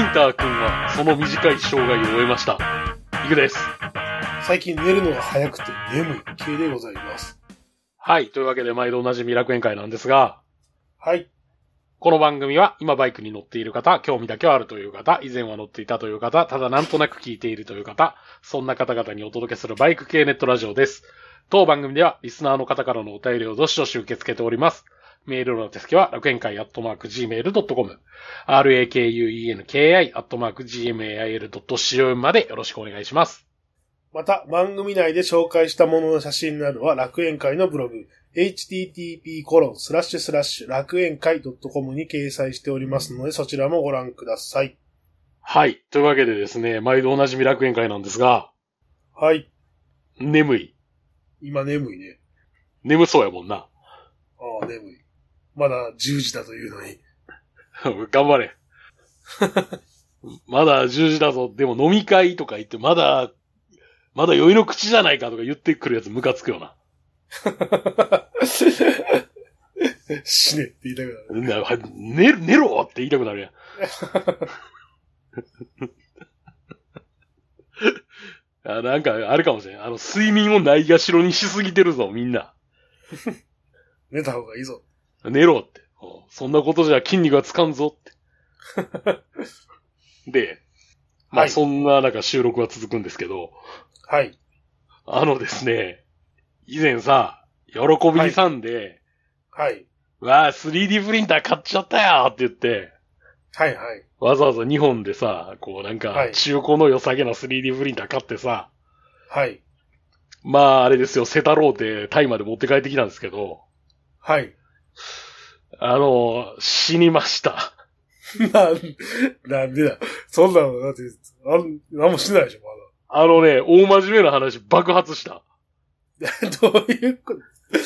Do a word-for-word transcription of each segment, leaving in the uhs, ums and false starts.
ター君はその短い生涯を終えました。イグです。 最近寝るのが早くて眠い系でございます。 はい。というわけで毎度おなじみ楽園会なんですが、 はい。 この番組は今バイクに乗っている方、興味だけはあるという方、以前は乗っていたという方、ただなんとなく聞いているという方、そんな方々にお届けするバイク系ネットラジオです。当番組ではリスナーの方からのお便りをどしどし受け付けております。メールの手付けは楽園会アットマーク ジーメールドットコム、ラクエンカイアットマーク ジーメールドットコム までよろしくお願いします。 また、番組内で紹介したものの写真などは楽園会のブログ、エイチティーティーピーコロンスラッシュスラッシュ楽園会ドットコム に掲載しておりますので、そちらもご覧ください。 はい。というわけでですね、毎度おなじみ楽園会なんですが、 はい。 眠い。 今眠いね。 眠そうやもんな。 ああ、眠い。まだじゅうじだというのに。 頑張れ。まだじゅうじだぞ。でも飲み会とか言って、まだ、まだ酔いの口じゃないかとか言ってくるやつムカつくよな。 死ねって言いたくなる。 寝、寝ろって言いたくなるやん。あ、なんか、あれかもしれん。あの、睡眠をないがしろにしすぎてるぞ、みんな。 寝た方がいいぞ。 寝ろって。そんなことじゃ筋肉がつかんぞって。で、まあ、はい、そんな中収録は続くんですけど。 はい。 あのですね、以前さ、喜びさんで、 はい。はい、 わあ、スリーディー プリンター買っちゃったよって言って、 はいはい。 わざわざ日本でさ、こうなんか、中古の良さげな スリーディー プリンター買ってさ、 はい。 まあ、あれですよ、セタローでタイまで持って帰ってきたんですけど、 はい。 あの、死にました。 なん、なんでだ。そんなの、だって、あん、なんもしないでしょ、まだ。あのね、大真面目な話、爆発した。 どういうこと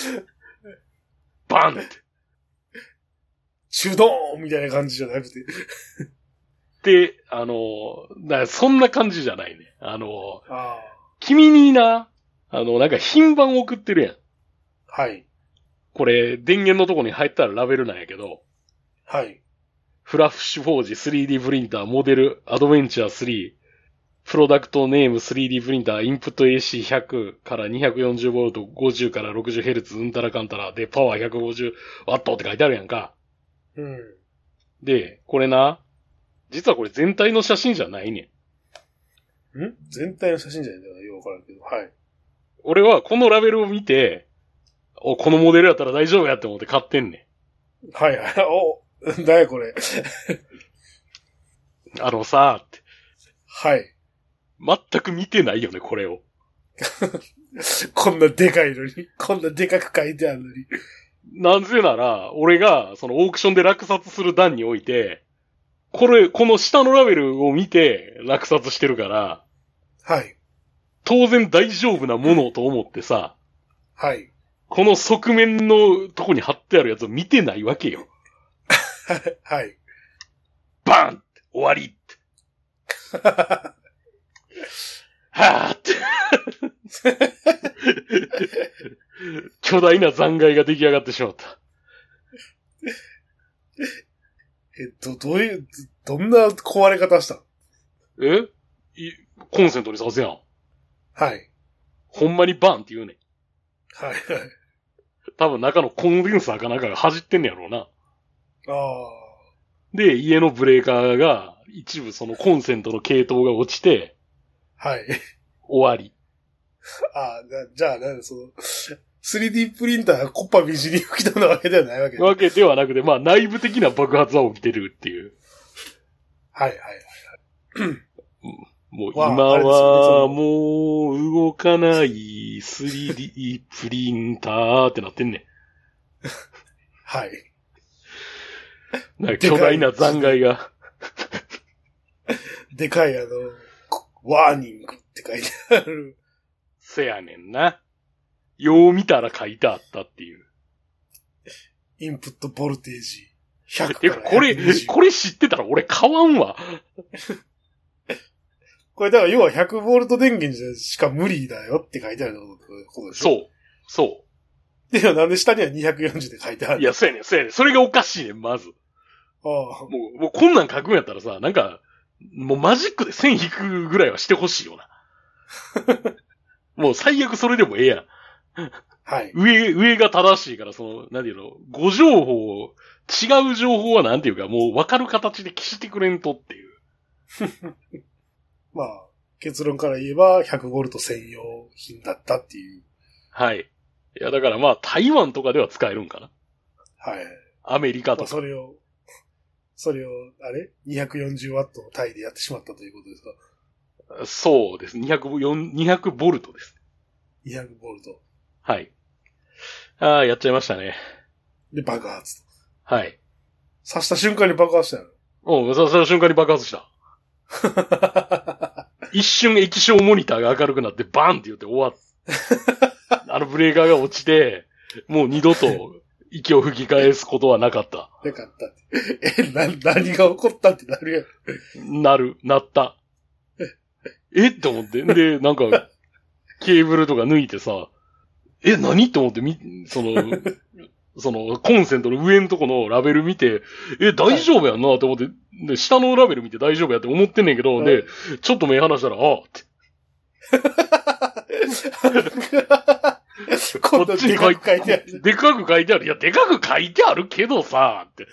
バンって。 チュドーンみたいな感じじゃなくて。 で、あの、だそんな感じじゃないね。あの、 あ君にな、あの、なんか品番送ってるやん。 はい。 これ、電源のとこに入ったらラベルなんやけど。 はい。 フラッシュフォージ スリーディー プリンターモデルアドベンチャースリー。プロダクトネーム スリーディー プリンターインプット エーシーひゃく から にひゃくよんじゅうボルト ごじゅうからろくじゅうヘルツ うんたらかんたらでパワー ひゃくごじゅうワット って書いてあるやんか。 うん。 で、これな、実はこれ全体の写真じゃないねん。ん全体の写真じゃないんだよね。よくわからんけど。はい。 俺はこのラベルを見て、お、このモデルやったら大丈夫やって思って買ってんねん。はいはい。お、だよこれ。 あのさ、って。 はい。 全く見てないよね、これを。 こんなでかいのに、こんなでかく書いてあるのに。 なぜなら、俺が、そのオークションで落札する段において、これ、この下のラベルを見て落札してるから、 はい。 当然大丈夫なものと思ってさ、 はい。 この側面のとこに貼ってあるやつを見てないわけよ。 はい。 バンって終わりって。はぁって。巨大な残骸が出来上がってしまった。 えっと、どういう、どんな壊れ方したの？ えいコンセントに挿すやん。 はい。 ほんまにバンって言うねん。 はいはい。 多分中のコンデンサーかなんかが弾ってんねやろうな。 ああ。 で、家のブレーカーが一部そのコンセントの系統が落ちて、 はい。 終わり。 ああ、じゃあ、なんその、スリーディー プリンターがコッパみじり吹き飛んだわけではないわけで。わけではなくて、まあ内部的な爆発は起きてるっていう。 はいはいはいはい。 もう今はもう動かない スリーディー プリンターってなってんねん。 はい。 なんか巨大な残骸が。 でかいあの、ワーニングって書いてある。 せやねんな。よう見たら書いてあったっていう。 インプットボルテージひゃくえ、 からこれ、これ知ってたら俺買わんわ。 これだから要はひゃくボルト電源しか無理だよって書いてあることでしょ？ そう。そう。 でもなんで下にはにひゃくよんじゅうで書いてある？ いや、そうやねん、そうやねん。それがおかしいねん、まず。 ああ。 もう、もうこんなん書くんやったらさ、なんか、 もうマジックで線引くぐらいはしてほしいよな。もう最悪それでもええやん。 はい。 上、上が正しいから、その、なんていうの、誤情報、違う情報はなんていうか、もう分かる形で消してくれんとっていう。 まあ、結論から言えば、ひゃくボルト専用品だったっていう。 はい。いや、だからまあ、台湾とかでは使えるんかな。 はい。 アメリカとか。 まあ、それを、それを、あれ ?にひゃくよんじゅうワットの単位でやってしまったということですか？ そうです。にひゃく、にひゃくボルトです。 にひゃくボルト。 はい。ああ、やっちゃいましたね。 で、爆発。 はい。 刺した瞬間に爆発したよ。 おう、刺した瞬間に爆発した。一瞬液晶モニターが明るくなってバーンって言って終わっあのブレーカーが落ちて、もう二度と息を吹き返すことはなかった。 なかった。え、な、何が起こったってなるやん。なる、なった。えって思って。で、なんか、ケーブルとか抜いてさ、え、何って思ってみ、その、その、コンセントの上のとこのラベル見て、え、大丈夫やんなって思って、で、下のラベル見て大丈夫やって思ってんねんけど、はい、で、ちょっと目離したら、ああって。こっちに書いてある。でかく書いてある。いや、でかく書いてあるけどさ、って。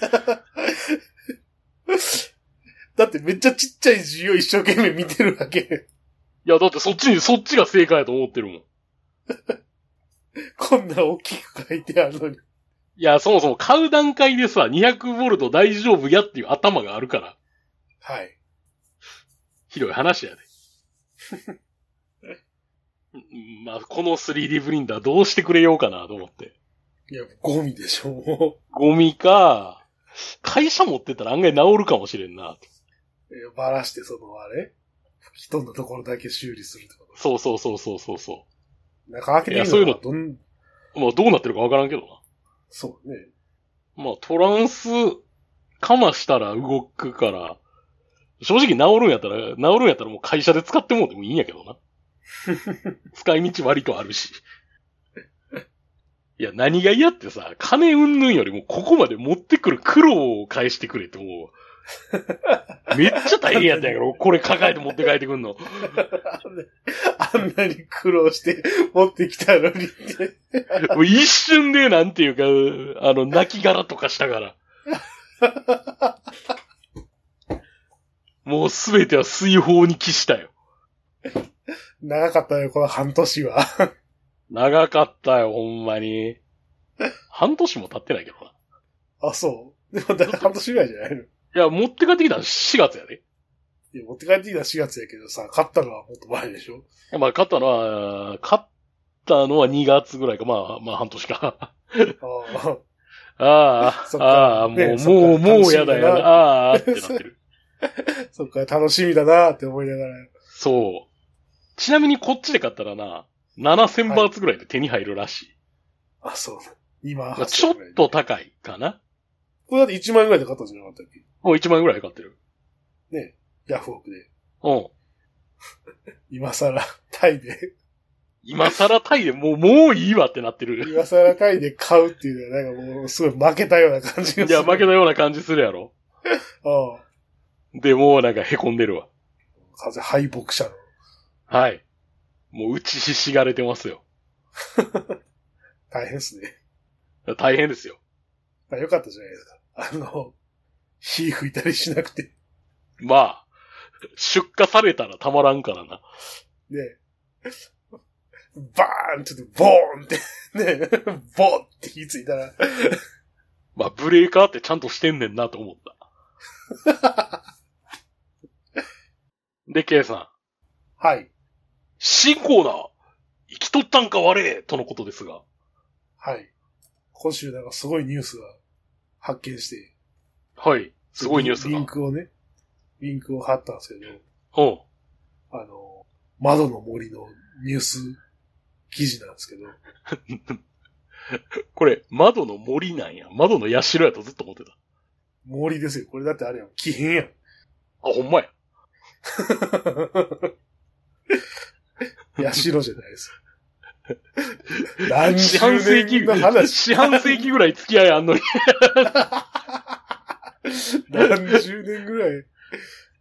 だってめっちゃちっちゃい字を一生懸命見てるわけ。 いや、だってそっちに、そっちが正解やと思ってるもん。 こんな大きく書いてあるのに。 いや、そもそも買う段階でさ、にひゃくボルト大丈夫やっていう頭があるから。 はい。 ひどい話やで。まあ、この スリーディー プリンターどうしてくれようかなと思って。 いや、ゴミでしょ、もう。ゴミか、会社持ってったら案外治るかもしれんな。 バラして、そのあれ吹き飛んだところだけ修理するってこと。 そうそうそうそうそうそう。 中開けてみるのそういうの、どん、まあどうなってるかわからんけどな。 そうね。 まあトランスかましたら動くから、正直治るんやったら、治るんやったらもう会社で使ってもうてもいいんやけどな。使い道割とあるし。いや、何が嫌ってさ、金うんぬんよりもここまで持ってくる苦労を返してくれってもう、めっちゃ大変やったんやけど、これ抱えて持って帰ってくんの。 あんなに苦労して持ってきたのにって。 もう一瞬でなんていうか、あの、泣き殻とかしたから。もうすべては水泡に帰したよ。 長かったよ、この半年は。 長かったよ、ほんまに。半年も経ってないけどな。 あ、そう。でもだ半年ぐらいじゃないの？いや、持って帰ってきたのしがつやで。 いや、持って帰ってきたのしがつやけどさ、買ったのはもっと前でしょ？いや、まあ、買ったのは、買ったのはにがつぐらいか、まあ、まあ、半年か。ああ。ああ、ああ、もう、ね、もう、もうやだやだ、ああ、ってなってる。 そっか、楽しみだなって思いながら。 そう。ちなみにこっちで買ったらな、ななせんバーツぐらいで手に入るらしい。 はい、あ、そう。今、 まあ、ちょっと高いかな。 これだっていちまん円ぐらいで買ったんじゃなかったっけ？ もういちまん円ぐらいで買ってる。 ねヤフオクで。 うん。 今更、タイで。 今更タイでもう、もういいわってなってる。 今更タイで買うっていうのはなんかもうすごい負けたような感じがする。 いや、負けたような感じするやろ。 ああ。 で、もうなんか凹んでるわ。 風敗北者の。 はい。もう打ちひしがれてますよ。 大変ですね。 大変ですよ。 あ、よかったじゃないですか。あの、火吹いたりしなくて。 まあ、出荷されたらたまらんからな。 ねバーンってボーンってねボーンって火ついたら。 まあ、ブレーカーってちゃんとしてんねんなと思った。で、K さん。 はい。 新コーナー、生きとったんか悪いとのことですが。 はい。今週なんかすごいニュースが発見して。 はい。すごいニュースが。 リンクをね、リンクを貼ったんですけど。 うん。 あの、窓の森のニュース記事なんですけど。 これ、窓の森なんや。窓の社やとずっと思ってた。 森ですよ。これだってあれやん。木片やん。 あ、ほんまや。 社じゃないです。何十年の話。 四半世紀ぐらい付き合いあんのに。 何十年ぐらい。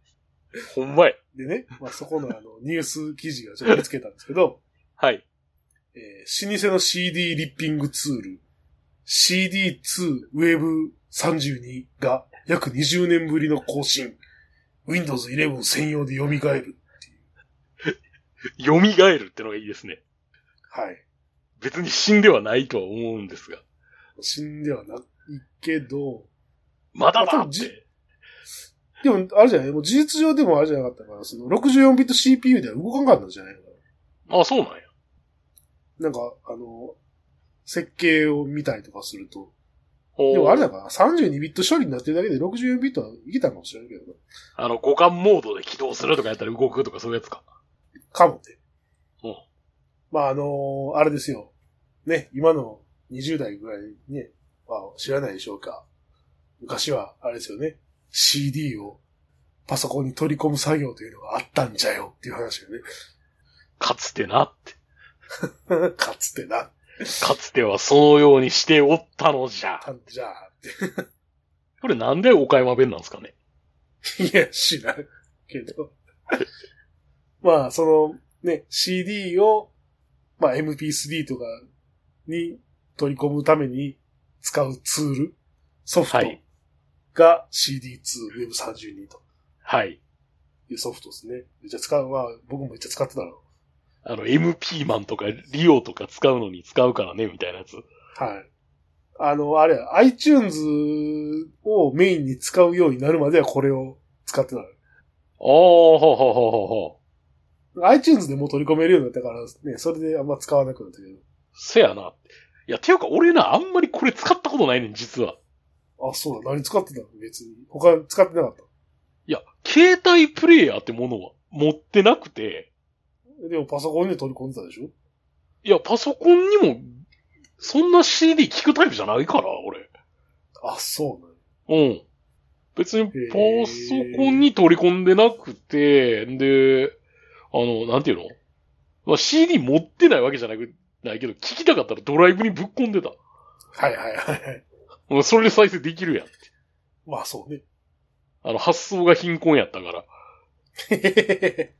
ほんまや。 でね、まあ、そこのあの、ニュース記事がちょっと見つけたんですけど、 はい。 えー、老舗の シーディー リッピングツール、シーディーツー ウェブさんじゅうにが約にじゅうねんぶりの更新。Windows イレブン専用で蘇るっていう。 蘇るってのがいいですね。 はい。 別に死んではないとは思うんですが。 死んではないけど、 まだだって。 でも、あれじゃないもう事実上でもあれじゃなかったから、その ろくじゅうよんビット シーピーユー では動かんかったんじゃないのかな。あ、そうなんや。 なんか、あの、設計を見たりとかすると。でもあれだから、さんじゅうにビット処理になってるだけでろくじゅうよんビットはいけたかもしれないけど。 あの、互換モードで起動するとかやったら動くとかそういうやつか。 かもね。 うん。 まあ、あのー、あれですよ。ね、今のにじゅう代ぐらいね、まあ、知らないでしょうか。昔は、あれですよね。シーディー をパソコンに取り込む作業というのがあったんじゃよっていう話がね。 かつてなって。 かつてな。 かつてはそのようにしておったのじゃ。 じゃあって。 これなんで岡山弁なんですかね。 いや、知らんけど。まあ、その、ね、シーディー を、まあ エムピースリー とかに取り込むために使うツール、ソフトが シーディーツー ウェブさんじゅうに と。 はい。 いうソフトですね。めっちゃ使う、まあ僕もめっちゃ使ってたの。 あの、エムピー マンとかリオとか使うのに使うからね、みたいなやつ。 はい。あの、あれ、iTunes をメインに使うようになるまではこれを使ってたの。 おー、ほうほうほうほうほう。 iTunes でも取り込めるようになったからね、それであんま使わなくなったけど。 せやな。いや、ていうか俺な、あんまりこれ使ったことないねん、実は。 あ、そうだ。何使ってたの別に。他使ってなかった。 いや、携帯プレイヤーってものは持ってなくて。 でもパソコンに取り込んでたでしょいや、パソコンにも、そんな シーディー 聞くタイプじゃないから、俺。 あ、そうなの、 うん。別にパソコンに取り込んでなくて、で、あの、なんていうの、まあ、シーディー 持ってないわけじゃなく、ないけど、聞きたかったらドライブにぶっ込んでた。 はいはいはい。 もうそれで再生できるやんって。 まあそうね。 あの、発想が貧困やったから。で、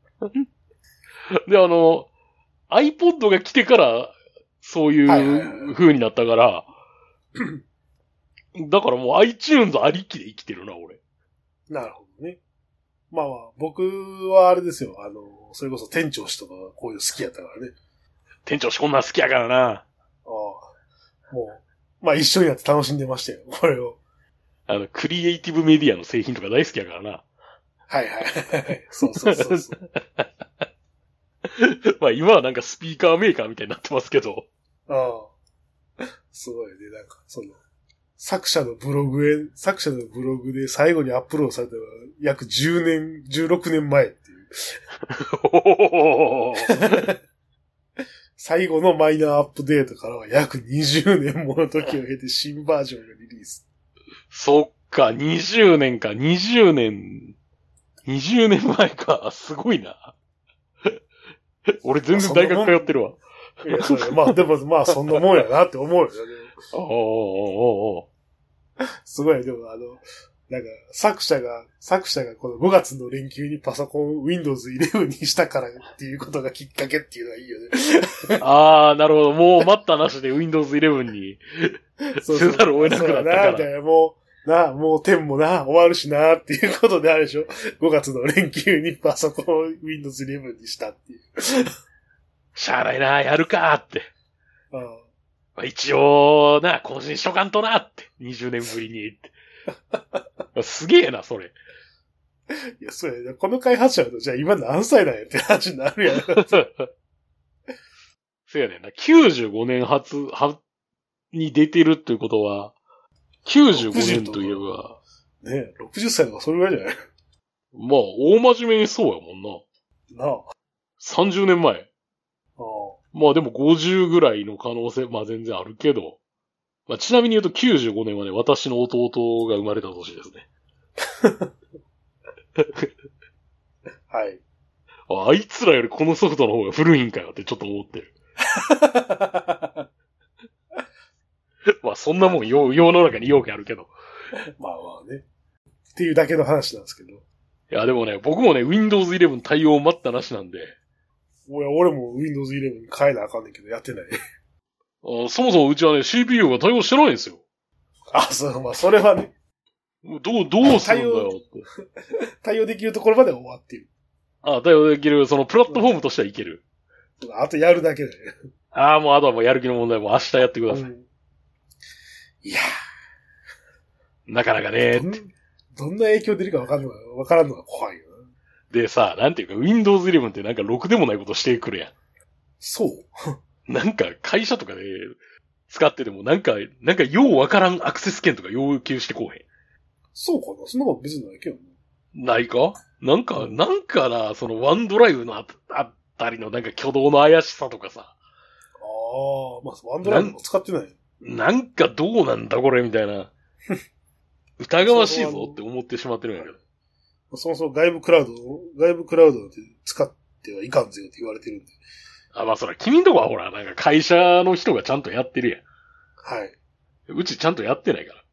あの、iPod が来てから、そういう風になったから、だからもう iTunes ありきで生きてるな、俺。 なるほどね。まあまあ、僕はあれですよ。あの、それこそ店長氏とかこういうの好きやったからね。 店長氏こんなん好きやからな。ああ。もう、まあ一緒にやって楽しんでましたよ、これを。 あの、クリエイティブメディアの製品とか大好きやからな。 はいはいはい。そうそうそうそう。 まあ今はなんかスピーカーメーカーみたいになってますけど。 ああ。すごいね、なんか、その、作者のブログへ、作者のブログで最後にアップロードされたのは約じゅうねん、じゅうろくねんまえっていう。最後のマイナーアップデートからは約にじゅうねんもの時を経て新バージョンがリリース。 そっか、にじゅうねんか、にじゅうねん、にじゅうねんまえか、すごいな。俺全然大学通ってるわ。 いや、それ、まあでも、まあそんなもんやなって思うよね。 おーおーおーおーすごい、でもあの、なんか、作者が、作者がこのごがつの連休にパソコン Windows イレブンにしたからっていうことがきっかけっていうのはいいよね。 ああ、なるほど。もう待ったなしで Windows イレブンにせざるを得なくなったから。 そうだな、もう、な、もうじゅうもな、終わるしな、っていうことであるでしょ。ごがつの連休にパソコンを Windows イレブンにしたっていう。 しゃあないな、やるかって。 ああまあ、一応な、更新しとかんとなって。にじゅうねんぶりにって。すげえな、それ。 いや、そうや、この開発者だと、じゃあ今何歳なんやって話になるやん。 そうやねんな。きゅうじゅうごねん発、は、に出てるっていうことは、きゅうじゅうごねんといえば。 ねえ、ろくじゅっさいとかそれぐらいじゃないまあ、大真面目にそうやもんな。 なあ。 さんじゅうねんまえ。 ああ。まあでもごじゅうぐらいの可能性、まあ全然あるけど。まあちなみに言うときゅうじゅうごねんはね、私の弟が生まれた年ですね。 はい。 あ、あいつらよりこのソフトの方が古いんかよってちょっと思ってる。まあそんなもん世、世の中に容器あるけど。 まあまあね。っていうだけの話なんですけど。 いや、でもね、僕もね、ウィンドウズイレブン 対応待ったなしなんで。 俺、俺も ウィンドウズイレブン に変えなあかんねんけど、やってない。 あそもそもうちはね、シーピーユー が対応してないんですよ。 あ、そう、まあ、それはね。 どう、どうするんだよって。 対応できるところまで終わってる。 あ対応できる、そのプラットフォームとしてはいける。 あとやるだけだよ。 ああ、もうあとはもうやる気の問題も明日やってください。うん、 いやー。なかなかねどん。どんな影響出るかわかんのが、わからんのが怖いよな。 でさ、なんていうか、ウィンドウズイレブン ってなんかろくでもないことしてくるやん。 そうなんか会社とかで使っててもなんか、なんかようわからんアクセス権とか要求してこうへん。 そうかなそんなこと別にないけどね。 ないかなんか、なんかな、そのワンドライブのあたりのなんか挙動の怪しさとかさ。 ああ、まあ、ワンドライブも使ってない。 な。なんかどうなんだこれみたいな。疑わしいぞって思ってしまってるんやけど。 そもそも外部クラウド、外部クラウドって使ってはいかんぜよって言われてるんで。 あ、まあそら、君んとこはほら、なんか会社の人がちゃんとやってるやん。はい。 うちちゃんとやってないから。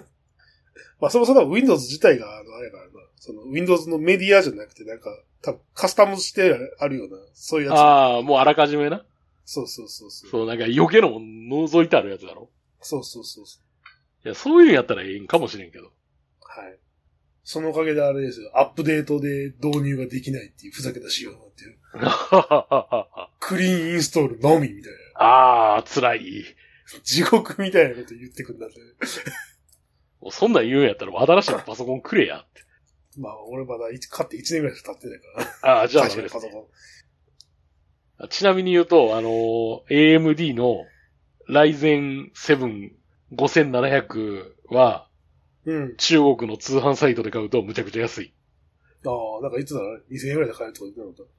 まあそもそも Windows 自体が、あの、あれからな、その Windows のメディアじゃなくて、なんか、多分カスタムしてあるような、そういうやつ。 ああ、もうあらかじめな。 そうそうそうそう。 そう、なんか余計なもん覗いてあるやつだろ。 そうそうそうそう。 いや、そういうのやったらいいんかもしれんけど。 はい。そのおかげであれですよ、アップデートで導入ができないっていうふざけた仕様になってる。クリーンインストールのみみたいな。 ああ、辛い。 地獄みたいなこと言ってくんだって。 そんなん言うんやったら新しいパソコンくれやって。 まあ、俺まだ買っていちねんぐらいしか経ってないからな。ああ、じゃあダメです、ね、パソコン。ちなみに言うと、あの、エーエムディー の ライゼンセブンごせんななひゃく は、うん、中国の通販サイトで買うとむちゃくちゃ安い。 ああ、なんかいつだろう ?にせんえんぐらいで買えるとか言ってなかった。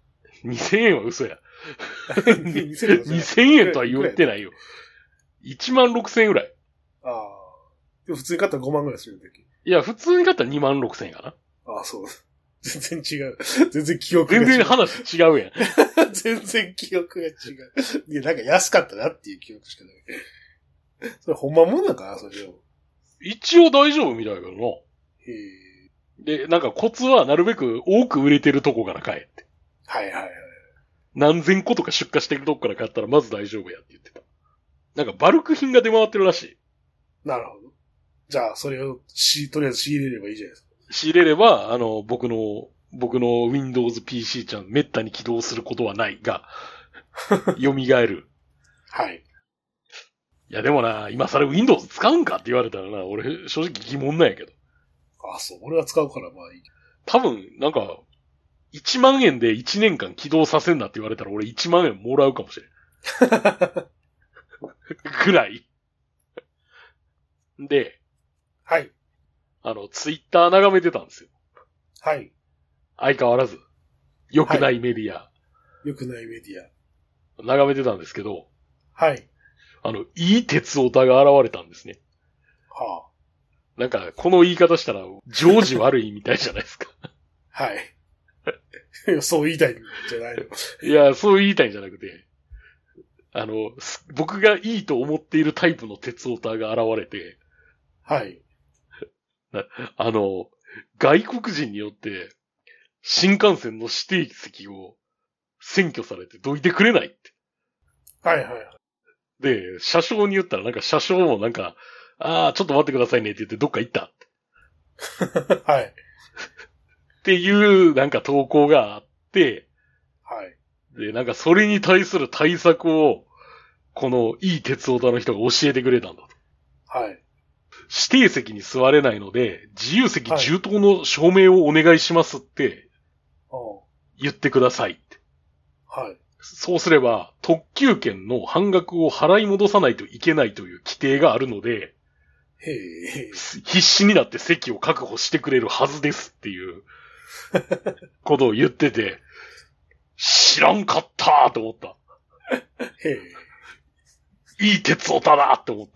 にせんえんは嘘や。にせんえんとは言ってないよ。いちまんろくせんえんぐらい。 ああ。でも普通に買ったらごまんぐらいするんだっけ？ いや、普通に買ったらにまんろくせんえんかな。 ああ、そう。全然違う。全然記憶が違う。 全然話違うやん。全然記憶が違う。いや、なんか安かったなっていう記憶しかない。それほんまもんなんかな、それを。 一応大丈夫みたいだけどな。へで、なんかコツはなるべく多く売れてるとこから買えって。 はいはいはい。 何千個とか出荷してるとこから買ったらまず大丈夫やって言ってた。なんかバルク品が出回ってるらしい。 なるほど。じゃあ、それをし、とりあえず仕入れればいいじゃないですか。 仕入れれば、あの、僕の、僕の Windows ピーシー ちゃん、めったに起動することはないが、蘇る。 はい。 いや、でもな、今更 Windows 使うんかって言われたらな、俺、正直疑問なんやけど。 あ、そう。俺は使うから、まあいい。 多分、なんか、いちまんえんでいちねんかん起動させんなって言われたら俺いちまんえんもらうかもしれん。ぐらい。で、 はい。 あの、ツイッター眺めてたんですよ。 はい。 相変わらず。良くないメディア。 良、はい、くないメディア。 眺めてたんですけど。 はい。 あの、いい鉄オタが現れたんですね。 はあ。なんか、この言い方したら、常時悪いみたいじゃないですか。 はい。そう言いたいんじゃないの。 いや、そう言いたいんじゃなくて、あの、僕がいいと思っているタイプの鉄オタが現れて、 はい。 あの、外国人によって、新幹線の指定席を占拠されてどいてくれないって。 はいはいはい。 で、車掌に言ったらなんか車掌もなんか、ああ、ちょっと待ってくださいねって言ってどっか行ったって。はい。 っていうなんか投稿があって、 はい。 で、なんかそれに対する対策を、このいい鉄オタの人が教えてくれたんだと。 はい。 指定席に座れないので、自由席充当の証明をお願いしますって、言ってくださいって。 はい。 そうすれば、特急券の半額を払い戻さないといけないという規定があるので、 へえ。 必死になって席を確保してくれるはずですっていうことを言ってて、知らんかったーと思った。 へえ。 いい鉄オタだーって思った。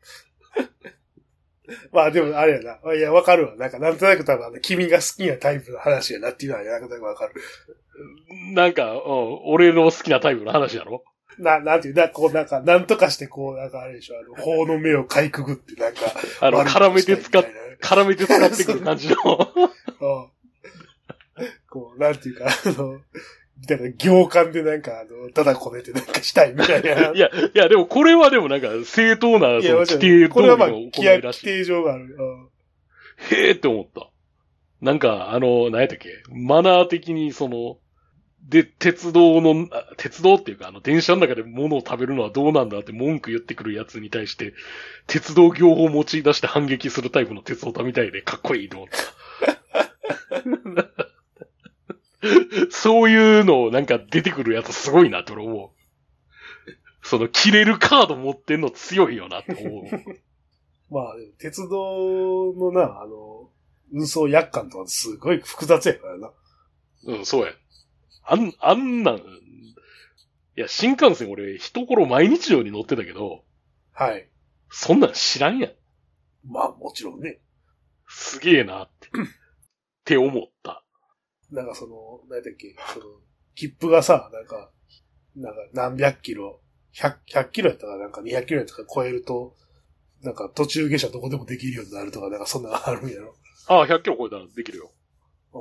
まあでもあれやな。いや、わかるわ。なんかなんとなく多分あの、君が好きなタイプの話やなっていうのはなんとなくわかる。 なんか、うん、俺の好きなタイプの話やろな、なんていう、な、こうなんか、なんとかしてこう、なんかあれでしょ、あの、法の目をかいくぐってなんか、 あの、絡めて使っ、絡めて使ってくる感じの。 こう、なんていうか、あの、だから行間でなんか、あの、ただこねてなんかしたいみたいな。 いや、いや、でもこれはでもなんか正当な、その規定通りのこれはまあ、規行いらしい。 定上がある。 へえって思った。なんか、あの、何やったっけマナー的にその、で、鉄道の、鉄道っていうか、あの、電車の中で物を食べるのはどうなんだって文句言ってくるやつに対して、鉄道業法を用い出して反撃するタイプの鉄オタみたいでかっこいいと思った。そういうのをなんか出てくるやつすごいなって俺思う。その、切れるカード持ってんの強いよなって思う。 まあ、鉄道のな、あの、運送約款とかすごい複雑やからな。 うん、そうや。あん、あんなん、いや、新幹線俺、一頃毎日のように乗ってたけど、 はい。 そんなん知らんやん。 まあ、もちろんね。 すげえなって、って思った。 なんかその、何だっけ、その、切符がさ、なんか、なんか何百キロ、百、百キロやったかなんかにひゃくキロやったか超えると、なんか途中下車どこでもできるようになるとか、なんかそんなのあるんやろ。 ああ、ひゃっキロ超えたらできるよ。 うん。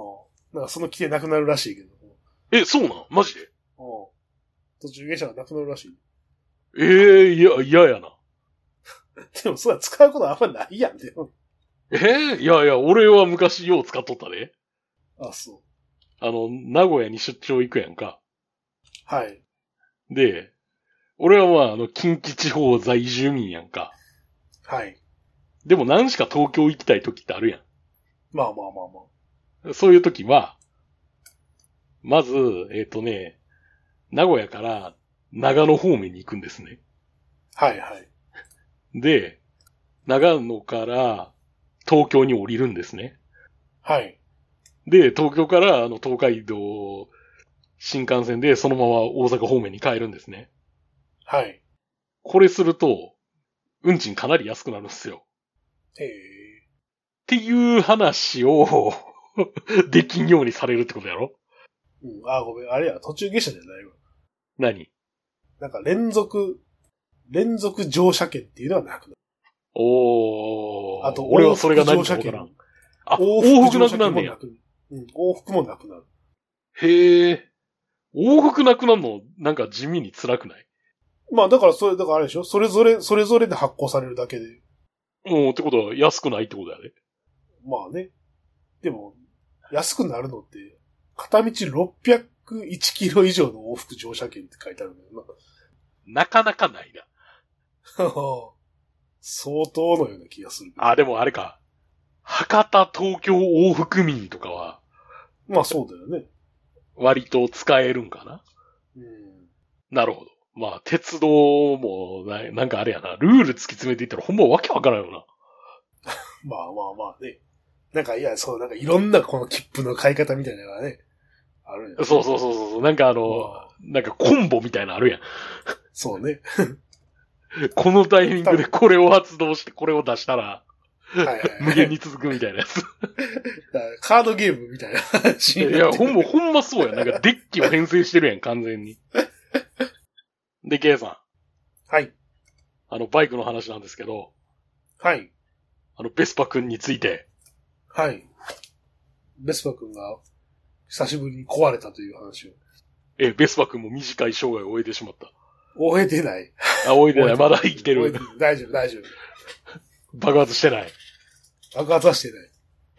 なんかその規定なくなるらしいけど。 え、そうなんマジで？ うん。途中下車がなくなるらしい。 ええー、いや、嫌やな。 でもそれは使うことあんまないやん、でも。 ええー、いやいや、俺は昔よう使っとったで。 あ、そう。 あの、名古屋に出張行くやんか。 はい。 で、俺はまあ、あの、近畿地方在住民やんか。 はい。 でも何しか東京行きたい時ってあるやん。 まあまあまあまあ。 そういう時は、まず、えっとね、名古屋から長野方面に行くんですね。 はいはい。 で、長野から東京に降りるんですね。 はい。 で、東京からあの東海道新幹線でそのまま大阪方面に帰るんですね。 はい。 これすると、運賃かなり安くなるんですよ。 へえ。 っていう話をできんようにされるってことやろ？ うん。あ、ごめん。あれや、途中下車じゃないわ。 何？ なんか連続、連続乗車券っていうのはなくなる。 おー。 あと、 俺はそれが何かわからん。あ、往復なくなんねや。 うん、往復もなくなる。 へえ。往復なくなるの、なんか地味に辛くない？ まあ、だからそれ、だからあれでしょ？それぞれ、それぞれで発行されるだけで。 うん、ってことは安くないってことやね。 まあね。でも、安くなるのって、片道ろっぴゃくいちキロ以上の往復乗車券って書いてあるんだよなかなかないな。 な。相当のような気がする。 あ、でもあれか。博多東京往復民とかは、 まあそうだよね。 割と使えるんかな？ うん。 なるほど。まあ、鉄道もな、なんかあれやな。ルール突き詰めていったらほんまわけわからんよな。 まあまあまあね。なんかいや、そう、なんかいろんなこの切符の買い方みたいなのがね、あるんや、ね。 そうそうそうそう。なんかあの、なんかコンボみたいなのあるやん。 そうね。 このタイミングでこれを発動してこれを出したら、 はいはいはい、 無限に続くみたいなやつ。 だからカードゲームみたいな話。 いや、ほんま、ほんまそうや。なんかデッキを編成してるやん、完全に。で、ケイさん。 はい。 あの、バイクの話なんですけど、 はい。 あの、ベスパ君について。 はい。ベスパ君が久しぶりに壊れたという話を。 え、ベスパ君も短い生涯を終えてしまった。 終えてない。 あ、終えてない。まだ生きてる。 大丈夫、大丈夫。 爆発してない。 爆発はしてない。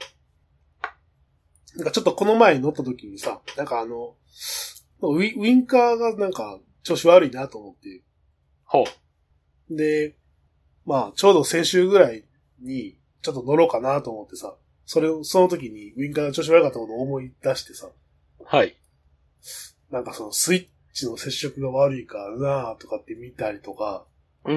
なんかちょっとこの前に乗った時にさ、なんかあの、ウィウィンカーがなんか調子悪いなと思って。 ほう。で、まあちょうど先週ぐらいにちょっと乗ろうかなと思ってさ、それを、その時にウィンカーが調子悪かったことを思い出してさ。 はい。 なんかそのスイッチの接触が悪いかなとかって見たりとか。 うん。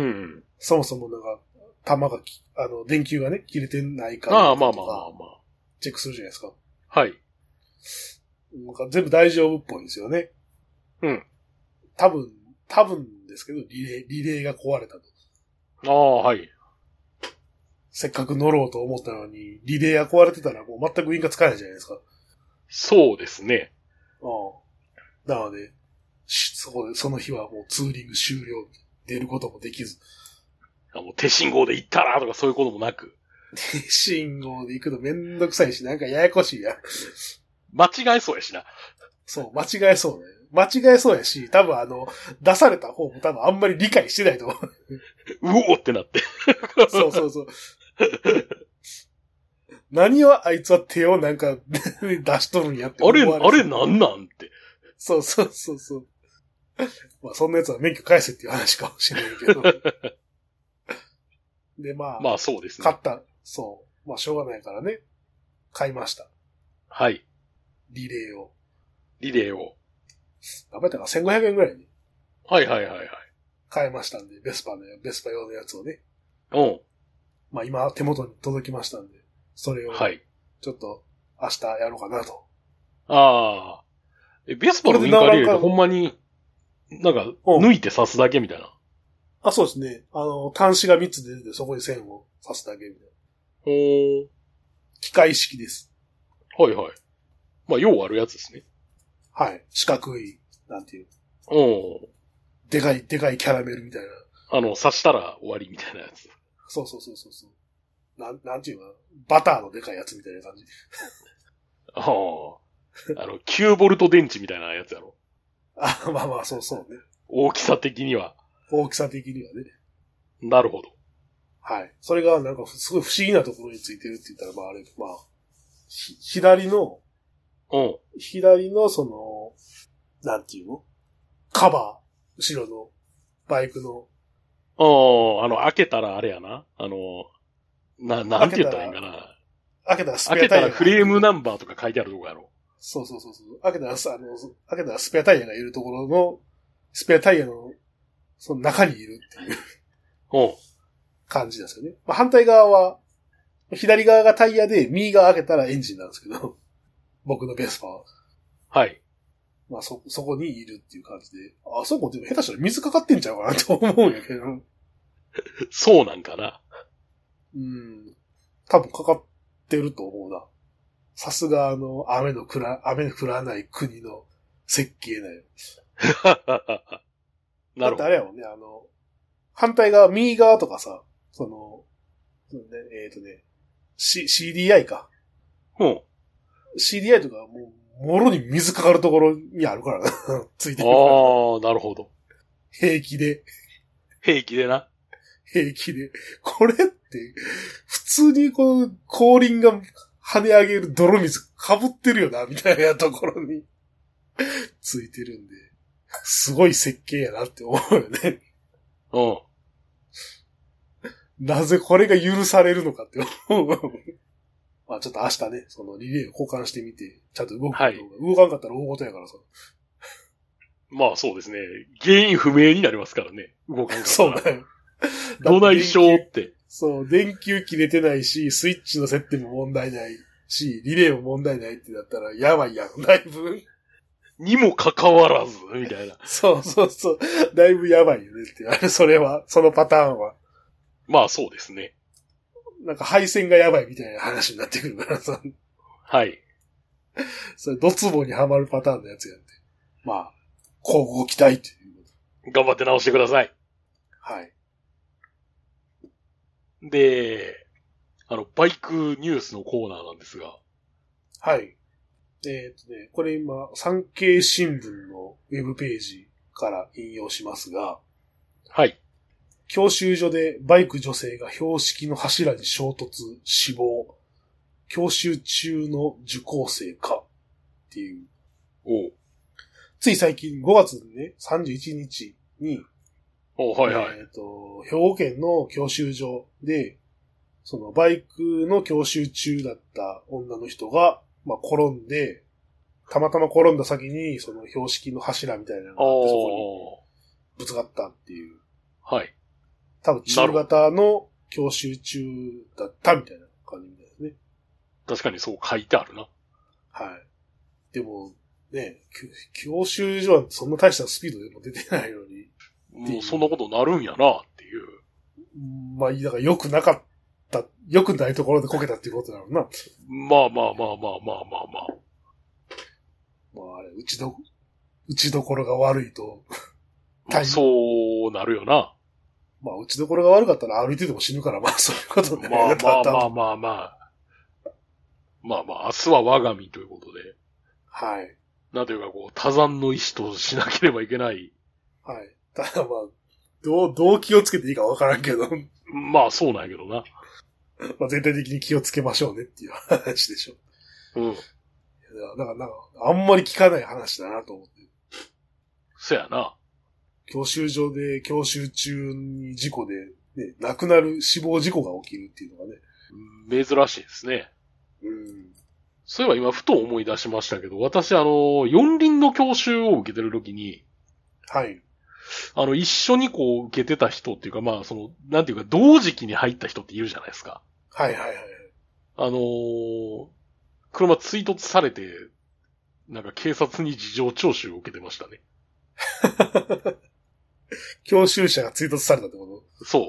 そもそもなんか、玉がき、あの、電球がね、切れてないかああ、まあまあまあまあ。 チェックするじゃないですか。 はい。 なんか全部大丈夫っぽいんですよね。 うん。 多分、多分ですけど、リレー、リレーが壊れたと。 ああ、はい。 せっかく乗ろうと思ったのに、リレーが壊れてたらもう全くウィンカー使えないじゃないですか。 そうですね。 ああ。なので、そこで、その日はもうツーリング終了。出ることもできず。 あもう手信号で行ったらとかそういうこともなく。 手信号で行くのめんどくさいし、なんかややこしいや。 間違えそうやしな。 そう、間違えそうね。間違えそうやし、多分あの、出された方も多分あんまり理解してないと思う。 うおーってなって。 そうそうそう。何をあいつは手をなんか出しとるんやってあれ、 思われあれなんなんって。 そうそうそうそう。まあそんなやつは免許返せっていう話かもしれないけど。で、まあ。 まあそうですね。 買った。そう。まあしょうがないからね。買いました。 はい。 リレーを。 リレーを。 何倍だかせんごひゃくえんぐらいに。 はいはいはいはい。 買いましたんで、ベスパの、ベスパ用のやつをね。 うん。 まあ今手元に届きましたんで、それを。はい。ちょっと明日やろうかなと。 ああ。え、ベスパのウィンカーリレーってほんまに、なんか、抜いて刺すだけみたいな。 あ、そうですね。あの、端子がみっつ出てて、そこに線を刺すだけみたいな。 ほー。 機械式です。 はいはい。まあ、ようあるやつですね。 はい。四角い、なんていう。 うん。 でかい、でかいキャラメルみたいな。 あの、刺したら終わりみたいなやつ。 そうそうそうそうそう。なん、なんていうか、バターのでかいやつみたいな感じ。 ああ。あの、きゅうボルト電池みたいなやつやろ。 あ、まあまあ、そうそうね。 大きさ的には。 大きさ的にはね。 なるほど。 はい。それがなんかすごい不思議なところについてるって言ったら、まああれ、まあ、ひ、左の、 うん。 左のその、なんていうの？カバー、後ろのバイクの。 ああ、あの、開けたらあれやな。あの、な、なんて言ったらいいんかな。 開けたらスペアタイヤ。 開けたらフレームナンバーとか書いてあるとこやろ。 そうそうそうそう。開けたらさ、あの、開けたらスペアタイヤがいるところの、スペアタイヤの、その中にいるっていううん。 感じですよね。まあ、反対側は、左側がタイヤで、右側開けたらエンジンなんですけど、僕のベスパは。 はい。 まあそ、そこにいるっていう感じで、あそこでも下手したら水かかってんちゃうかなと思うんやけど。 そうなんかな。 うん。多分かかってると思うな。さすがあの、雨の降ら、雨の降らない国の設計だよ。 なるほど。 だってあれやもんね、あの、反対側、右側とかさ、その、ね、えっ、ー、とね、C、シーディーアイ か。 うん。 シーディーアイ とかもう、もろに水かかるところにあるからな。ついてるから。 ああ、なるほど。 平気で。 平気でな。 平気で。これって、普通にこう、後輪が跳ね上げる泥水被ってるよな、みたいなところについてるんで、すごい設計やなって思うよね。 うん。 なぜこれが許されるのかって思う。まあちょっと明日ね、そのリレーを交換してみて、ちゃんと動くかどうか、はい、動かんかったら大事やからさ。 まあそうですね。原因不明になりますからね。動かんかったら。そうだよ。どないしょうって。 そう、電球切れてないし、スイッチの設定も問題ないし、リレーも問題ないってなったら、やばいやん、だいぶ。 にもかかわらず、みたいな。 そうそうそう。だいぶやばいよねって。あれ、それは、そのパターンは。 まあそうですね。 なんか配線がやばいみたいな話になってくるからさ。 はい。 それ、ドツボにはまるパターンのやつやって。まあ、交互期待っていう。 頑張って直してください。 はい。 で、あの、バイクニュースのコーナーなんですが。 はい。えっとね、これ今、産経新聞のウェブページから引用しますが。 はい。 教習所でバイク女性が標識の柱に衝突、死亡。教習中の受講生か。っていう。 おう。 つい最近ごがつにね、さんじゅういちにちに、 おはいはい。 えっと、兵庫県の教習所で、そのバイクの教習中だった女の人が、まあ、転んで、たまたま転んだ先に、その標識の柱みたいなのがあって、そこにぶつかったっていう。 はい。 多分中型の教習中だったみたいな感じみたいですね。 確かにそう書いてあるな。 はい。でも、ね、教習所はそんな大したスピードでも出てないのに。 もうそんなことなるんやなっていう。 まあ、だから良くなかった、良くないところでこけたっていうことだろうな。 まあまあまあまあまあまあまあ。 まああれ、打ちど、打ちどころが悪いと。 まあ、そうなるよな。 まあ、打ちどころが悪かったら歩いてても死ぬから、まあそういうことで、ね。 まあまあまあまあまあ。まあまあ、明日は我が身ということで。 はい。 なんというかこう、多山の意志としなければいけない。 はい。ただまあ、どう、どう気をつけていいかわからんけど。 まあそうなんやけどな。 まあ全体的に気をつけましょうねっていう話でしょ。 うん。 いやなんか、なんか、あんまり聞かない話だなと思って。 そやな。 教習所で、教習中に事故で、ね、亡くなる死亡事故が起きるっていうのがね。 珍しいですね。 うん。 そういえば今ふと思い出しましたけど、私あの、四輪の教習を受けてるときに、 はい。 あの、一緒にこう受けてた人っていうか、まあその、なんていうか、同時期に入った人っているじゃないですか。 はいはいはい。 あのー、車追突されて、なんか警察に事情聴取を受けてましたね。 教習車が追突されたってこと？そう。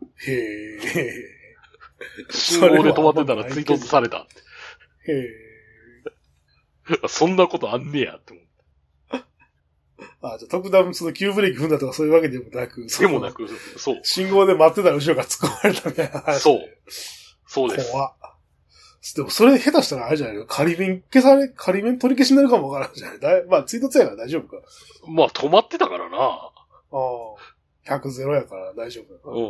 へえ。 信号で止まってたら追突されたって。 へえ。そんなことあんねやって思って。 あ、じゃあ特段その急ブレーキ踏んだとかそういうわけでもなく。 でもなく、そう。 信号で待ってたら後ろから突っ込まれたみたいな話。 そう。そうです。 怖っ。でもそれ下手したらあれじゃないの？仮免消され、仮免取り消しになるかもわからんじゃないだいまあ追突やから大丈夫か。 まあ止まってたからな。ああ。ひゃくゼロやから大丈夫やから。うん。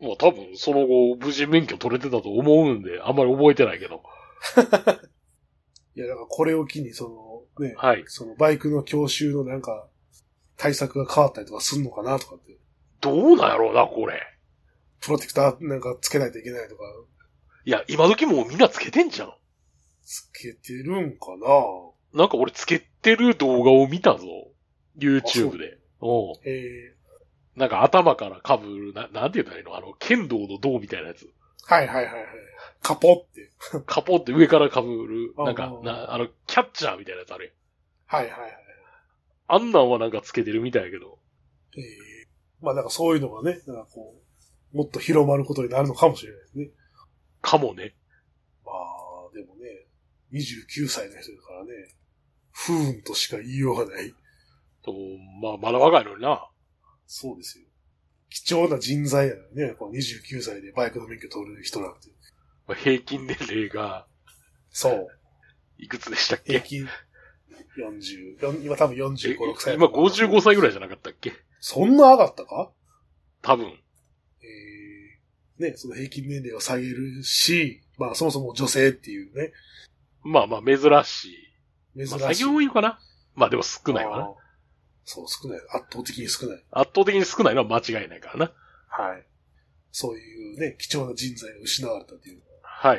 まあ多分その後無事免許取れてたと思うんで、あんまり覚えてないけど。 いや、だからこれを機にそのね、 はい。 そのバイクの教習のなんか対策が変わったりとかすんのかなとかって。 どうなんやろうな、これ。 プロテクターなんかつけないといけないとか。 いや、今時もうみんなつけてんじゃん。 つけてるんかな？ なんか俺つけてる動画を見たぞ。YouTube で。おう。 へー。 なんか頭から被る、な、なんて言ったらいいの？あの、剣道の銅みたいなやつ。 はいはいはいはい。カポって。 カポって上から被る、なんか、な、あの、キャッチャーみたいなやつあるやん。はいはいはい。 あんなんはなんかつけてるみたいやけど。 ええー。まあなんかそういうのがね、なんかこう、もっと広まることになるのかもしれないですね。 かもね。 まあ、でもね、にじゅうきゅうさいの人だからね、不運としか言いようがない。 と、まあ、まだ若いのにな。 そうですよ。貴重な人材やのにね、このにじゅうきゅうさいでバイクの免許取る人なんて。 まあ、平均年齢が、 そう。 いくつでしたっけ？ 平均よんじゅう、今多分よんじゅうご、ろくさい。 今ごじゅうごさいぐらいじゃなかったっけ？ そんな上がったか？ 多分。 えー、ね、その平均年齢を下げるし、まあそもそも女性っていうね。 まあまあ珍しい。 珍しい。 まあ、作業員かな？まあでも少ないわな。 そう、少ない。圧倒的に少ない。 圧倒的に少ないのは間違いないからな。 はい。そういうね、貴重な人材が失われたっていう。 はい。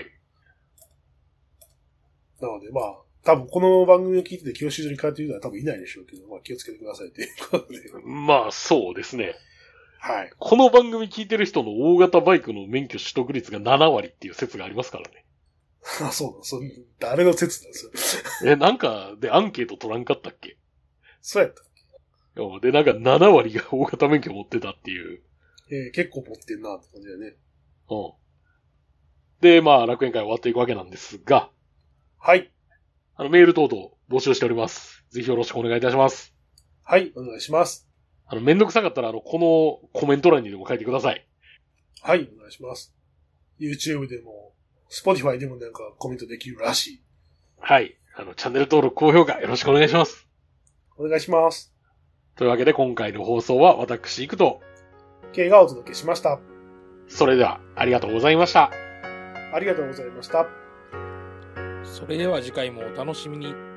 なのでまあ、多分この番組を聞いてて教習所に通っている人は多分いないでしょうけど、まあ気をつけてくださいということで。 まあそうですね。 はい。 この番組聞いてる人の大型バイクの免許取得率がななわりっていう説がありますからね。 あ、そうだ、そ誰の説なんですよ。え、なんかでアンケート取らんかったっけ？ そうやったっけ？で、なんかななわりが大型免許持ってたっていう。 えー、結構持ってんなって感じだよね。 うん。で、まあ楽園会終わっていくわけなんですが。 はい。 あの、メール等々募集しております。ぜひよろしくお願いいたします。 はい、お願いします。 あの、めんどくさかったら、あの、このコメント欄にでも書いてください。 はい、お願いします。YouTube でも、Spotify でもなんかコメントできるらしい。 はい。あの、チャンネル登録、高評価よろしくお願いします。 お願いします。 というわけで今回の放送は私、行くと、 K がお届けしました。 それでは、ありがとうございました。 ありがとうございました。 それでは次回もお楽しみに。